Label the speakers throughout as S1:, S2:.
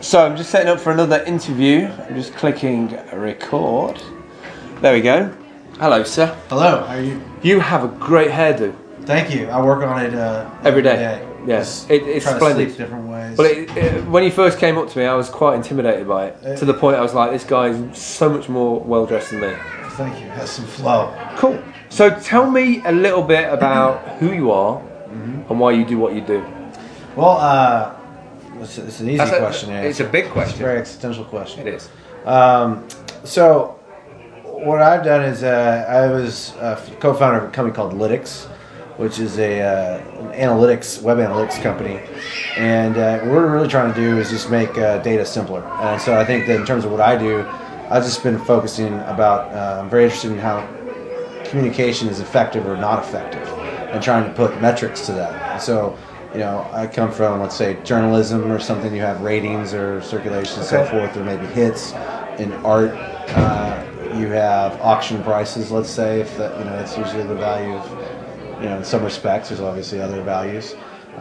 S1: So I'm just setting up for another interview. I'm just clicking record. There we go. Hello, sir.
S2: Hello, how are you?
S1: You have a great hairdo.
S2: Thank you. I work on it
S1: every day. Yes, it's
S2: try
S1: splendid.
S2: To sleep different ways.
S1: But when you first came up to me, I was quite intimidated by it. To the point I was like, this guy's so much more well dressed than me.
S2: Thank you. It has some flow.
S1: Cool. So tell me a little bit about who you are and why you do what you do.
S2: Well, it's an easy question.
S1: It's a big question.
S2: It's a very existential question.
S1: It is.
S2: So what I've done is I was co-founder of a company called Lytx, which is an web analytics company, and what we're really trying to do is just make data simpler. And so I think that in terms of what I do, I've just been focusing about. I'm very interested in how communication is effective or not effective, and trying to put metrics to that. And so, I come from, let's say, journalism or something. You have ratings or circulation and so forth, or maybe hits. In art, you have auction prices. Let's say if it's usually the value of, in some respects. There's obviously other values,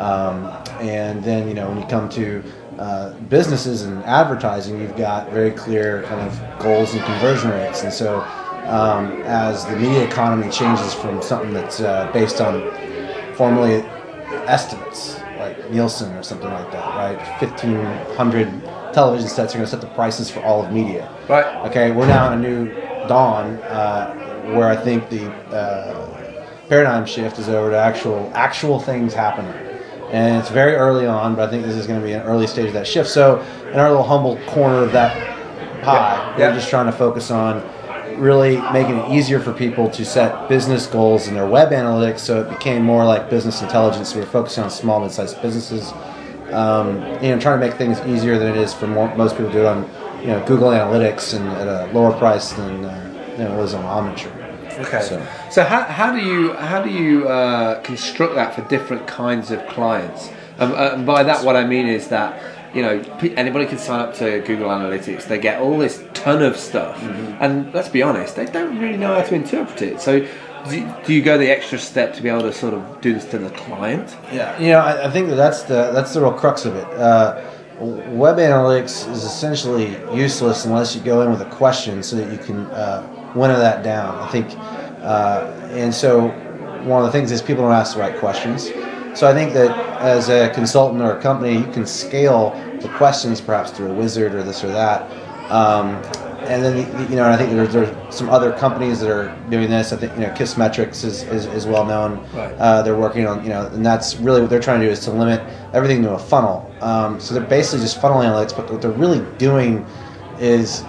S2: and then when you come to businesses and advertising, you've got very clear kind of goals and conversion rates. And so, as the media economy changes from something that's based on formally estimates, like Nielsen or something like that, right? 1,500 television sets are going to set the prices for all of media.
S1: Right.
S2: Okay, we're now in a new dawn where I think the paradigm shift is over to actual things happening. And it's very early on, but I think this is going to be an early stage of that shift. So in our little humble corner of that pie, we're just trying to focus on really making it easier for people to set business goals in their web analytics, so it became more like business intelligence. So we're focusing on small, mid-sized businesses, trying to make things easier than it is for most people to do it on Google Analytics and at a lower price than it was on Omniture.
S1: Okay. So how do you construct that for different kinds of clients? And by that, what I mean is that anybody can sign up to Google Analytics. They get all this ton of stuff, and let's be honest, they don't really know how to interpret it. So do you go the extra step to be able to sort of do this to the client?
S2: Yeah. I think that's the real crux of it. Web analytics is essentially useless unless you go in with a question so that you can winnow that down. I think, and so one of the things is people don't ask the right questions. So I think that as a consultant or a company, you can scale the questions perhaps through a wizard or this or that. And then I think there's some other companies that are doing this. I think Kissmetrics is well known.
S1: Right.
S2: They're working on and that's really what they're trying to do is to limit everything to a funnel. So they're basically just funnel analytics, but what they're really doing is,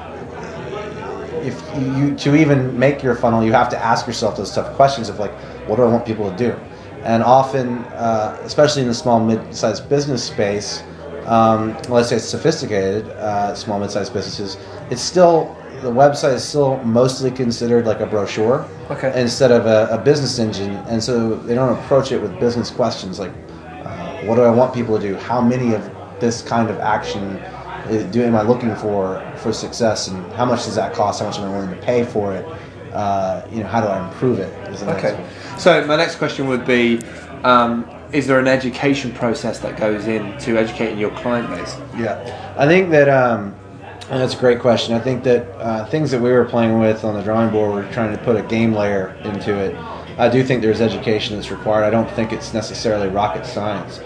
S2: if you to even make your funnel, you have to ask yourself those tough questions of like, what do I want people to do? And often, especially in the small mid-sized business space, let's say it's sophisticated small mid-sized businesses, the website is still mostly considered like a brochure instead of a business engine, and so they don't approach it with business questions like, what do I want people to do? How many of this kind of action am I looking for success, and how much does that cost? How much am I willing to pay for it? How do I improve it?
S1: Okay. So my next question would be, is there an education process that goes into educating your client base?
S2: Yeah, I think that and that's a great question. I think that things that we were playing with on the drawing board, we're trying to put a game layer into it. I do think there's education that's required. I don't think it's necessarily rocket science.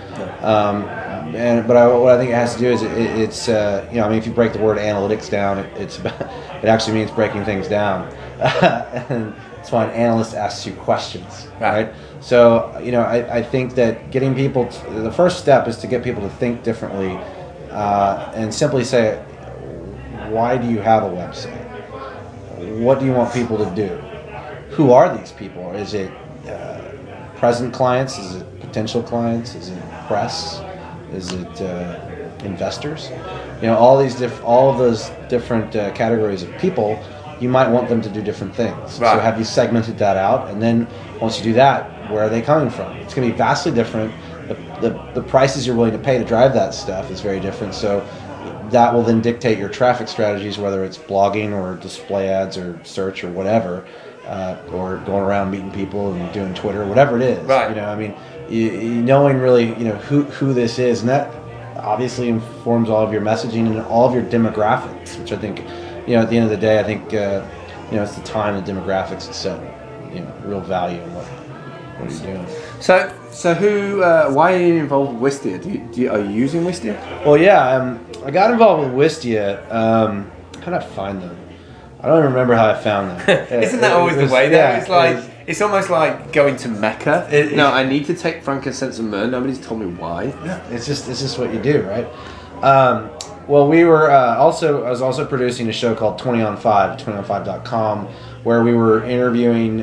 S2: But what I think it has to do is it's if you break the word analytics down, it actually means breaking things down, and that's why an analyst asks you questions, right? So I think that getting people the first step is to get people to think differently, and simply say, why do you have a website? What do you want people to do? Who are these people? Is it present clients? Is it potential clients? Is it press? Is it investors? All of those different categories of people, you might want them to do different things. Right. So have you segmented that out? And then once you do that, where are they coming from? It's going to be vastly different. The prices you're willing to pay to drive that stuff is very different. So that will then dictate your traffic strategies, whether it's blogging or display ads or search or whatever, or going around meeting people and doing Twitter, whatever it is.
S1: Right.
S2: Knowing really who this is, and that obviously informs all of your messaging and all of your demographics, which I think, at the end of the day, I think, it's the time and demographics that set, real value in what you're doing.
S1: So who? Why are you involved with Wistia? Are you using Wistia?
S2: Well, yeah, I got involved with Wistia. How did I find them? I don't even remember how I found them.
S1: Isn't that always the way? Though
S2: Yeah,
S1: it's almost like going to Mecca. No, I need to take frankincense and myrrh. Nobody's told me why.
S2: It's just what you do, right? Well, we were I was also producing a show called 20 on 5, 20on5.com, where we were interviewing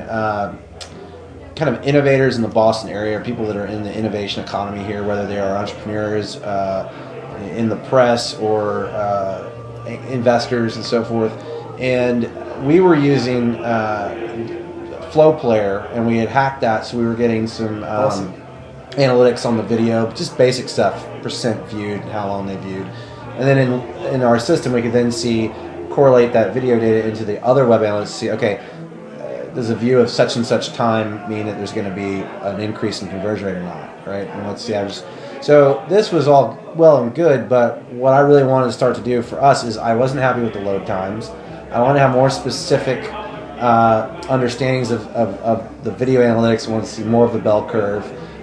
S2: kind of innovators in the Boston area, people that are in the innovation economy here, whether they are entrepreneurs in the press or investors and so forth. And we were using Flow Player, and we had hacked that, so we were getting some
S1: Awesome.
S2: analytics on the video, just basic stuff, percent viewed, how long they viewed. And then in our system, we could then correlate that video data into the other web analytics to see, okay, does a view of such and such time mean that there's going to be an increase in conversion rate or not, right? And what's the average? So this was all well and good, but what I really wanted to start to do for us is I wasn't happy with the load times. I want to have more specific understandings of the video analytics. I want to see more of the bell curve.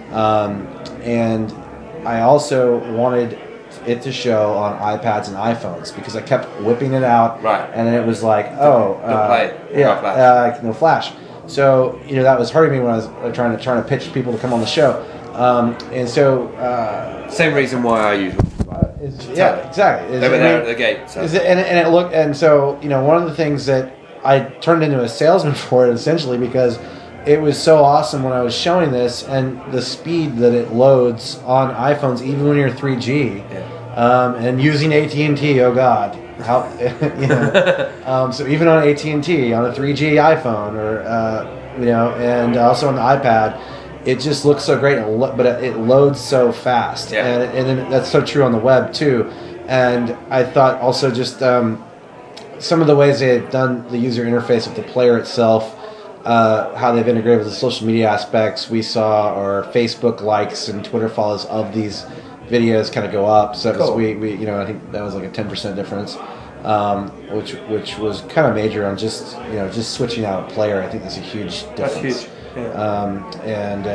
S2: And I also wanted it to show on iPads and iPhones because I kept whipping it out.
S1: Right.
S2: And then it was like,
S1: Don't play it.
S2: yeah,
S1: No flash.
S2: no flash. So, that was hurting me when I was trying to pitch people to come on the show. And so...
S1: Same reason why I use it.
S2: yeah, exactly.
S1: They were there at the gate. So.
S2: One of the things that I turned into a salesman for it essentially because it was so awesome when I was showing this and the speed that it loads on iPhones, even when you're 3G, and using AT&T. Oh God, how so even on AT&T on a 3G iPhone or and also on the iPad. It just looks so great, but it loads so fast, and then that's so true on the web too. And I thought also just some of the ways they had done the user interface of the player itself, how they've integrated with the social media aspects we saw, or Facebook likes and Twitter follows of these videos kind of go up. So
S1: cool.
S2: we I think that was like a 10% difference, which was kind of major on just switching out a player. I think that's a huge difference.
S1: That's huge.
S2: And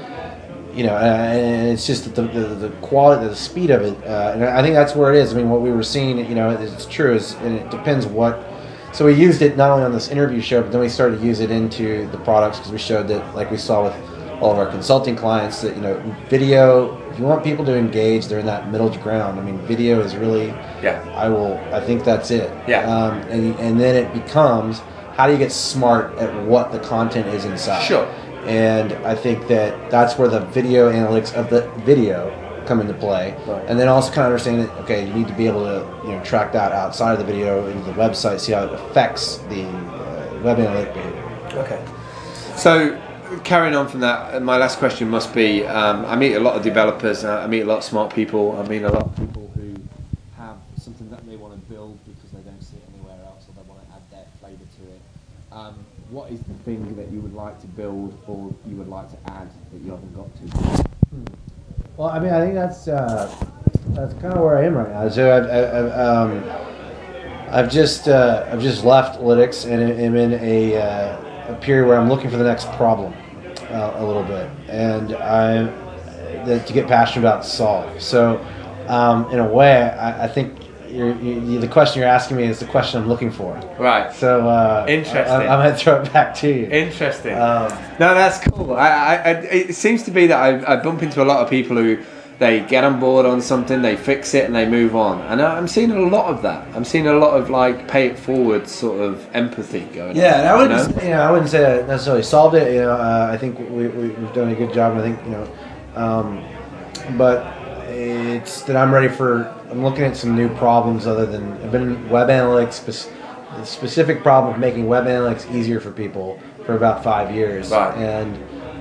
S2: it's just the quality, the speed of it, and I think that's where it is. I mean, what we were seeing, it's true, and it depends what. So we used it not only on this interview show, but then we started to use it into the products because we showed that, like we saw with all of our consulting clients, that video. If you want people to engage, they're in that middle ground. I mean, video is really.
S1: Yeah.
S2: I think that's it.
S1: Yeah.
S2: And then it becomes. How do you get smart at what the content is inside?
S1: Sure.
S2: And I think that's where the video analytics of the video come into play.
S1: Right. And
S2: then also kind of understanding that, okay, you need to be able to track that outside of the video into the website, see how it affects the web analytic behavior.
S1: Okay. So carrying on from that, my last question must be, I meet a lot of developers, I meet a lot of smart people, I meet a lot of people who have something that they want to build because they don't see it anywhere else, or they want to add their flavour to it. What is the thing that you would like to build or you would like to add that you haven't got to?
S2: Well, I mean, I think that's kind of where I am right now. So I've just left Lytics and am in a period where I'm looking for the next problem a little bit, and to get passionate about solve. So in a way, I think. The question you're asking me is the question I'm looking for.
S1: Right.
S2: So
S1: interesting.
S2: I'm going to throw it back to you.
S1: Interesting. No, that's cool. It seems to be that I bump into a lot of people who they get on board on something, they fix it, and they move on. And I'm seeing a lot of that. I'm seeing a lot of pay it forward sort of empathy going on.
S2: Yeah, and I wouldn't say that necessarily solved it. I think we've done a good job. And I think but it's that I'm looking at some new problems other than I've been in web analytics, the specific problem of making web analytics easier for people for about 5 years.
S1: Right.
S2: And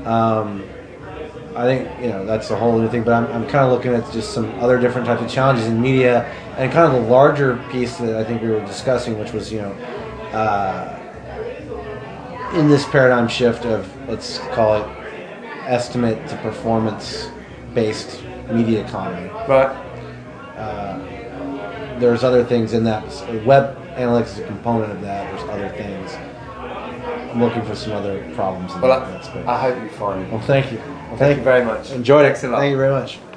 S2: I think that's a whole new thing. But I'm kind of looking at just some other different types of challenges in media, and kind of the larger piece that I think we were discussing, which was in this paradigm shift of, let's call it, estimate to performance based media economy.
S1: Right.
S2: there's other things in that. Web analytics is a component of that. There's other things. I'm looking for some other problems in
S1: Well,
S2: that space.
S1: I hope you find it.
S2: Well, thank you. Well,
S1: Thank you very much.
S2: Enjoyed it.
S1: Thanks a lot.
S2: Thank you very much.